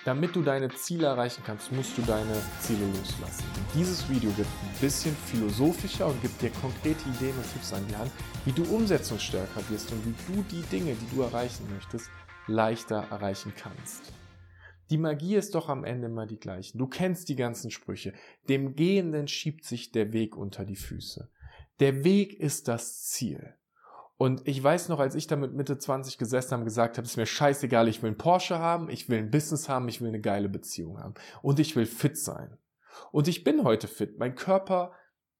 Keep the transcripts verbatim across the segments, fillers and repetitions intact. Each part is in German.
Damit du deine Ziele erreichen kannst, musst du deine Ziele loslassen. Und dieses Video wird ein bisschen philosophischer und gibt dir konkrete Ideen und Tipps an die Hand, wie du umsetzungsstärker wirst und wie du die Dinge, die du erreichen möchtest, leichter erreichen kannst. Die Magie ist doch am Ende immer die gleiche. Du kennst die ganzen Sprüche. Dem Gehenden schiebt sich der Weg unter die Füße. Der Weg ist das Ziel. Und ich weiß noch, als ich da mit Mitte zwanzig gesessen habe und gesagt habe, es ist mir scheißegal, ich will einen Porsche haben, ich will ein Business haben, ich will eine geile Beziehung haben und ich will fit sein. Und ich bin heute fit. Mein Körper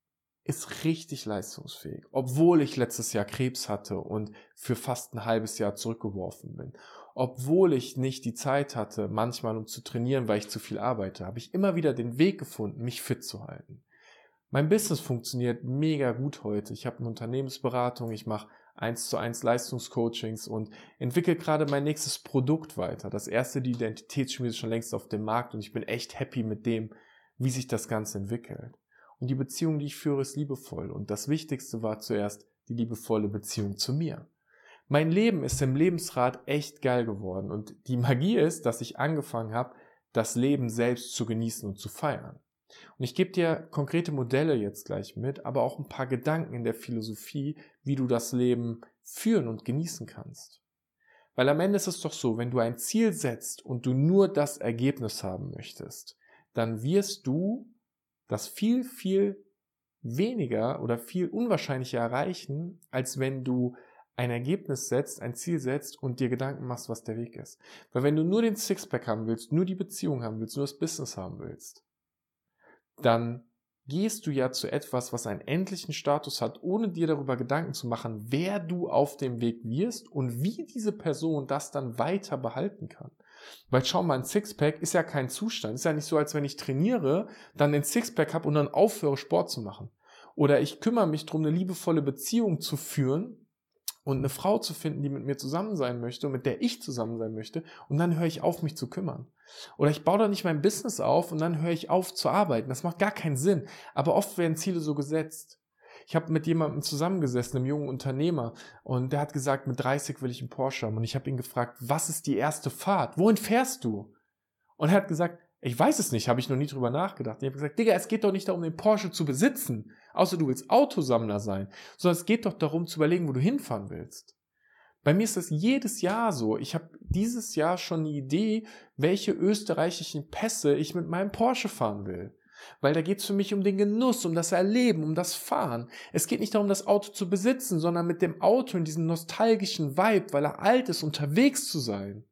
ist richtig leistungsfähig, obwohl ich letztes Jahr Krebs hatte und für fast ein halbes Jahr zurückgeworfen bin. Obwohl ich nicht die Zeit hatte, manchmal um zu trainieren, weil ich zu viel arbeite, habe ich immer wieder den Weg gefunden, mich fit zu halten. Mein Business funktioniert mega gut heute. Ich habe eine Unternehmensberatung, ich mache eins zu eins Leistungscoachings und entwickle gerade mein nächstes Produkt weiter. Das erste, die Identitätsschmiede, ist schon längst auf dem Markt und ich bin echt happy mit dem, wie sich das Ganze entwickelt. Und die Beziehung, die ich führe, ist liebevoll. Und das Wichtigste war zuerst die liebevolle Beziehung zu mir. Mein Leben ist im Lebensrad echt geil geworden. Und die Magie ist, dass ich angefangen habe, das Leben selbst zu genießen und zu feiern. Und ich gebe dir konkrete Modelle jetzt gleich mit, aber auch ein paar Gedanken in der Philosophie, wie du das Leben führen und genießen kannst. Weil am Ende ist es doch so, wenn du ein Ziel setzt und du nur das Ergebnis haben möchtest, dann wirst du das viel, viel weniger oder viel unwahrscheinlicher erreichen, als wenn du ein Ergebnis setzt, ein Ziel setzt und dir Gedanken machst, was der Weg ist. Weil wenn du nur den Sixpack haben willst, nur die Beziehung haben willst, nur das Business haben willst, dann gehst du ja zu etwas, was einen endlichen Status hat, ohne dir darüber Gedanken zu machen, wer du auf dem Weg wirst und wie diese Person das dann weiter behalten kann. Weil schau mal, ein Sixpack ist ja kein Zustand. Ist ja nicht so, als wenn ich trainiere, dann den Sixpack habe und dann aufhöre, Sport zu machen. Oder ich kümmere mich darum, eine liebevolle Beziehung zu führen und eine Frau zu finden, die mit mir zusammen sein möchte und mit der ich zusammen sein möchte, und dann höre ich auf, mich zu kümmern. Oder ich baue da nicht mein Business auf und dann höre ich auf zu arbeiten. Das macht gar keinen Sinn. Aber oft werden Ziele so gesetzt. Ich habe mit jemandem zusammengesessen, einem jungen Unternehmer, und der hat gesagt, mit dreißig will ich einen Porsche haben. Und ich habe ihn gefragt, was ist die erste Fahrt? Wohin fährst du? Und er hat gesagt, ich weiß es nicht, habe ich noch nie drüber nachgedacht. Ich habe gesagt, Digga, es geht doch nicht darum, den Porsche zu besitzen, außer du willst Autosammler sein, sondern es geht doch darum, zu überlegen, wo du hinfahren willst. Bei mir ist das jedes Jahr so. Ich habe dieses Jahr schon eine Idee, welche österreichischen Pässe ich mit meinem Porsche fahren will. Weil da geht es für mich um den Genuss, um das Erleben, um das Fahren. Es geht nicht darum, das Auto zu besitzen, sondern mit dem Auto in diesem nostalgischen Vibe, weil er alt ist, unterwegs zu sein.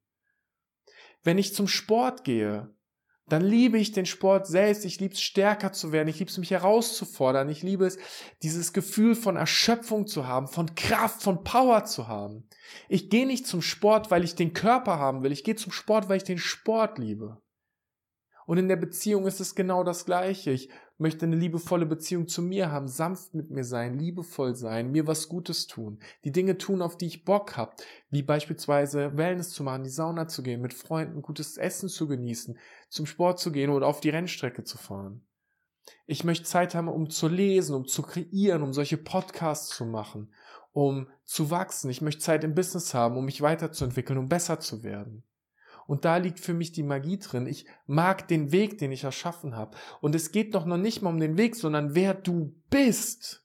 Wenn ich zum Sport gehe, dann liebe ich den Sport selbst, ich liebe es, stärker zu werden, ich liebe es, mich herauszufordern, ich liebe es, dieses Gefühl von Erschöpfung zu haben, von Kraft, von Power zu haben. Ich gehe nicht zum Sport, weil ich den Körper haben will, ich gehe zum Sport, weil ich den Sport liebe. Und in der Beziehung ist es genau das Gleiche. Ich möchte eine liebevolle Beziehung zu mir haben, sanft mit mir sein, liebevoll sein, mir was Gutes tun, die Dinge tun, auf die ich Bock habe, wie beispielsweise Wellness zu machen, die Sauna zu gehen, mit Freunden gutes Essen zu genießen, zum Sport zu gehen oder auf die Rennstrecke zu fahren. Ich möchte Zeit haben, um zu lesen, um zu kreieren, um solche Podcasts zu machen, um zu wachsen. Ich möchte Zeit im Business haben, um mich weiterzuentwickeln, um besser zu werden. Und da liegt für mich die Magie drin. Ich mag den Weg, den ich erschaffen habe. Und es geht doch noch nicht mal um den Weg, sondern wer du bist.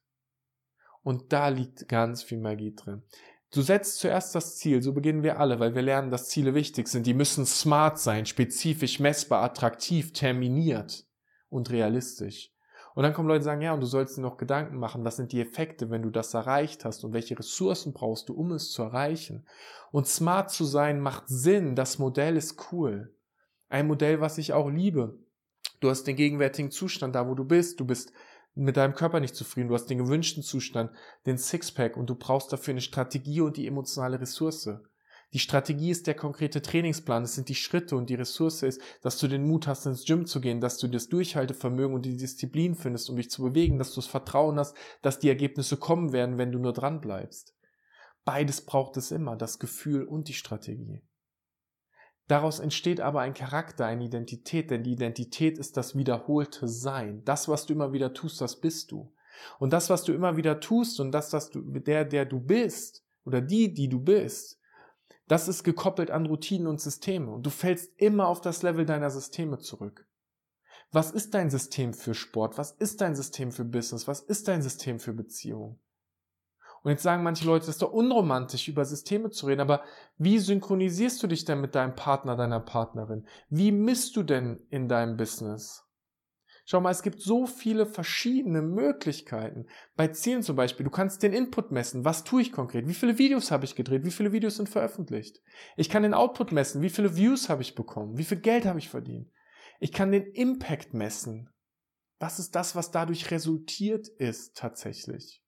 Und da liegt ganz viel Magie drin. Du setzt zuerst das Ziel, so beginnen wir alle, weil wir lernen, dass Ziele wichtig sind. Die müssen smart sein, spezifisch, messbar, attraktiv, terminiert und realistisch. Und dann kommen Leute und sagen, ja, und du sollst dir noch Gedanken machen, was sind die Effekte, wenn du das erreicht hast und welche Ressourcen brauchst du, um es zu erreichen. Und smart zu sein macht Sinn, das Modell ist cool. Ein Modell, was ich auch liebe. Du hast den gegenwärtigen Zustand da, wo du bist, du bist mit deinem Körper nicht zufrieden, du hast den gewünschten Zustand, den Sixpack, und du brauchst dafür eine Strategie und die emotionale Ressource. Die Strategie ist der konkrete Trainingsplan, es sind die Schritte, und die Ressource ist, dass du den Mut hast, ins Gym zu gehen, dass du das Durchhaltevermögen und die Disziplin findest, um dich zu bewegen, dass du das Vertrauen hast, dass die Ergebnisse kommen werden, wenn du nur dran bleibst. Beides braucht es immer, das Gefühl und die Strategie. Daraus entsteht aber ein Charakter, eine Identität, denn die Identität ist das wiederholte Sein. Das, was du immer wieder tust, das bist du. Und das, was du immer wieder tust und das, was du, der, der du bist, oder die, die du bist, Das ist gekoppelt an Routinen und Systeme und du fällst immer auf das Level deiner Systeme zurück. Was ist dein System für Sport? Was ist dein System für Business? Was ist dein System für Beziehung? Und jetzt sagen manche Leute, das ist doch unromantisch, über Systeme zu reden, aber wie synchronisierst du dich denn mit deinem Partner, deiner Partnerin? Wie misst du denn in deinem Business? Schau mal, es gibt so viele verschiedene Möglichkeiten. Bei Zielen zum Beispiel, du kannst den Input messen. Was tue ich konkret? Wie viele Videos habe ich gedreht? Wie viele Videos sind veröffentlicht? Ich kann den Output messen. Wie viele Views habe ich bekommen? Wie viel Geld habe ich verdient? Ich kann den Impact messen. Was ist das, was dadurch resultiert ist tatsächlich?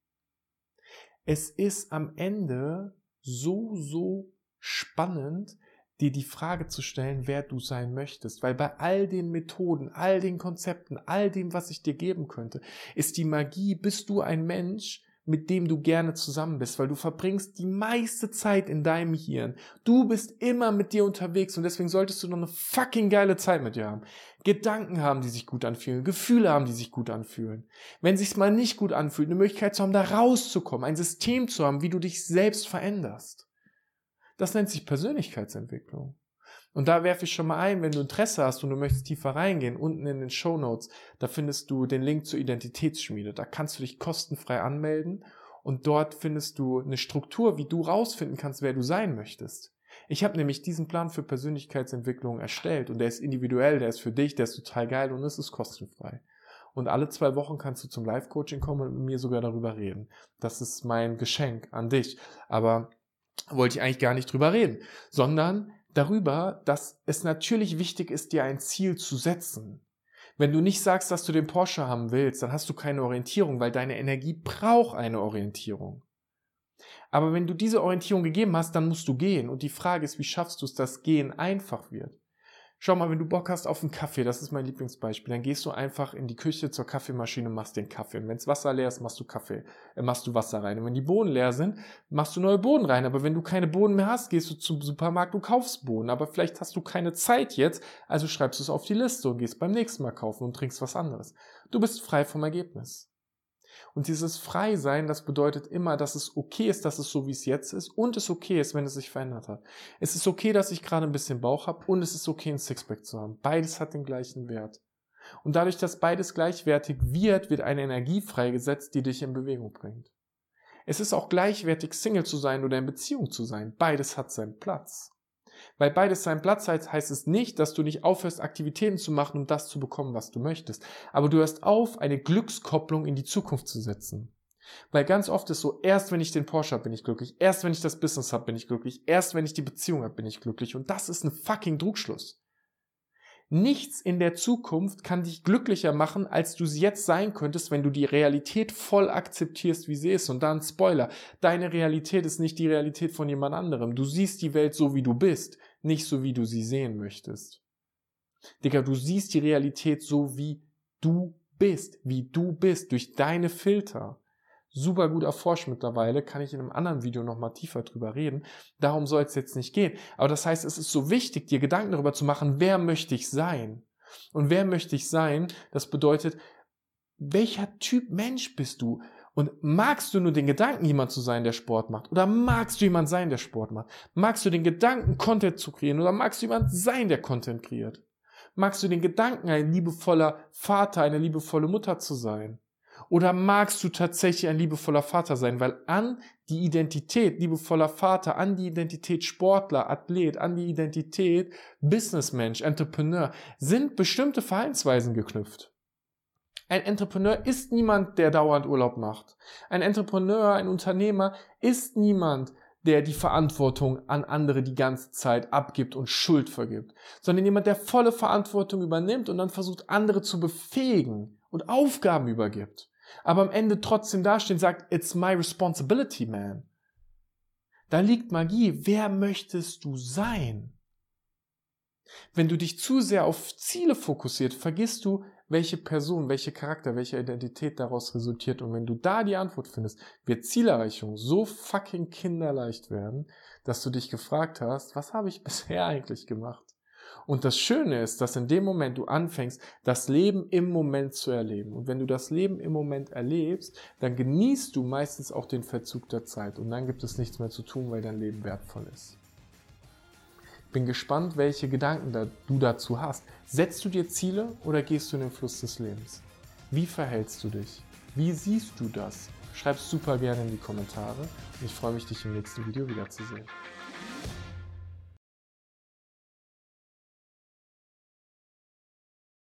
Es ist am Ende so, so spannend, dir die Frage zu stellen, wer du sein möchtest. Weil bei all den Methoden, all den Konzepten, all dem, was ich dir geben könnte, ist die Magie, bist du ein Mensch, mit dem du gerne zusammen bist, weil du verbringst die meiste Zeit in deinem Hirn. Du bist immer mit dir unterwegs und deswegen solltest du noch eine fucking geile Zeit mit dir haben. Gedanken haben, die sich gut anfühlen, Gefühle haben, die sich gut anfühlen. Wenn sich's mal nicht gut anfühlt, eine Möglichkeit zu haben, da rauszukommen, ein System zu haben, wie du dich selbst veränderst. Das nennt sich Persönlichkeitsentwicklung. Und da werfe ich schon mal ein, wenn du Interesse hast und du möchtest tiefer reingehen, unten in den Shownotes, da findest du den Link zur Identitätsschmiede. Da kannst du dich kostenfrei anmelden und dort findest du eine Struktur, wie du rausfinden kannst, wer du sein möchtest. Ich habe nämlich diesen Plan für Persönlichkeitsentwicklung erstellt und der ist individuell, der ist für dich, der ist total geil und es ist kostenfrei. Und alle zwei Wochen kannst du zum Live-Coaching kommen und mit mir sogar darüber reden. Das ist mein Geschenk an dich. Aber wollte ich eigentlich gar nicht drüber reden, sondern darüber, dass es natürlich wichtig ist, dir ein Ziel zu setzen. Wenn du nicht sagst, dass du den Porsche haben willst, dann hast du keine Orientierung, weil deine Energie braucht eine Orientierung. Aber wenn du diese Orientierung gegeben hast, dann musst du gehen. Und die Frage ist, wie schaffst du es, dass Gehen einfach wird? Schau mal, wenn du Bock hast auf einen Kaffee, das ist mein Lieblingsbeispiel, dann gehst du einfach in die Küche zur Kaffeemaschine und machst den Kaffee. Und wenn das Wasser leer ist, machst du Kaffee, äh, machst du Wasser rein. Und wenn die Bohnen leer sind, machst du neue Bohnen rein. Aber wenn du keine Bohnen mehr hast, gehst du zum Supermarkt und kaufst Bohnen. Aber vielleicht hast du keine Zeit jetzt, also schreibst du es auf die Liste und gehst beim nächsten Mal kaufen und trinkst was anderes. Du bist frei vom Ergebnis. Und dieses Freisein, das bedeutet immer, dass es okay ist, dass es so wie es jetzt ist und es okay ist, wenn es sich verändert hat. Es ist okay, dass ich gerade ein bisschen Bauch habe und es ist okay, ein Sixpack zu haben. Beides hat den gleichen Wert. Und dadurch, dass beides gleichwertig wird, wird eine Energie freigesetzt, die dich in Bewegung bringt. Es ist auch gleichwertig, Single zu sein oder in Beziehung zu sein. Beides hat seinen Platz. Weil beides seinen Platz hat, heißt es nicht, dass du nicht aufhörst, Aktivitäten zu machen, um das zu bekommen, was du möchtest. Aber du hörst auf, eine Glückskopplung in die Zukunft zu setzen. Weil ganz oft ist so, erst wenn ich den Porsche habe, bin ich glücklich. Erst wenn ich das Business habe, bin ich glücklich. Erst wenn ich die Beziehung habe, bin ich glücklich. Und das ist ein fucking Trugschluss. Nichts in der Zukunft kann dich glücklicher machen, als du sie jetzt sein könntest, wenn du die Realität voll akzeptierst, wie sie ist. Und dann Spoiler, deine Realität ist nicht die Realität von jemand anderem. Du siehst die Welt so, wie du bist, nicht so, wie du sie sehen möchtest. Digga, du siehst die Realität so, wie du bist, wie du bist, durch deine Filter. Super gut erforscht mittlerweile, kann ich in einem anderen Video nochmal tiefer drüber reden. Darum soll es jetzt nicht gehen. Aber das heißt, es ist so wichtig, dir Gedanken darüber zu machen, wer möchte ich sein? Und wer möchte ich sein? Das bedeutet, welcher Typ Mensch bist du? Und magst du nur den Gedanken, jemand zu sein, der Sport macht? Oder magst du jemand sein, der Sport macht? Magst du den Gedanken, Content zu kreieren? Oder magst du jemand sein, der Content kreiert? Magst du den Gedanken, ein liebevoller Vater, eine liebevolle Mutter zu sein? Oder magst du tatsächlich ein liebevoller Vater sein? Weil an die Identität liebevoller Vater, an die Identität Sportler, Athlet, an die Identität Businessmensch, Entrepreneur sind bestimmte Verhaltensweisen geknüpft. Ein Entrepreneur ist niemand, der dauernd Urlaub macht. Ein Entrepreneur, ein Unternehmer ist niemand, der die Verantwortung an andere die ganze Zeit abgibt und Schuld vergibt, sondern jemand, der volle Verantwortung übernimmt und dann versucht, andere zu befähigen und Aufgaben übergibt. Aber am Ende trotzdem dastehen und sagt, it's my responsibility, man. Da liegt Magie. Wer möchtest du sein? Wenn du dich zu sehr auf Ziele fokussiert, vergisst du, welche Person, welche Charakter, welche Identität daraus resultiert. Und wenn du da die Antwort findest, wird Zielerreichung so fucking kinderleicht werden, dass du dich gefragt hast, was habe ich bisher eigentlich gemacht? Und das Schöne ist, dass in dem Moment du anfängst, das Leben im Moment zu erleben. Und wenn du das Leben im Moment erlebst, dann genießt du meistens auch den Verzug der Zeit. Und dann gibt es nichts mehr zu tun, weil dein Leben wertvoll ist. Bin gespannt, welche Gedanken da du dazu hast. Setzt du dir Ziele oder gehst du in den Fluss des Lebens? Wie verhältst du dich? Wie siehst du das? Schreib super gerne in die Kommentare. Ich freue mich, dich im nächsten Video wiederzusehen.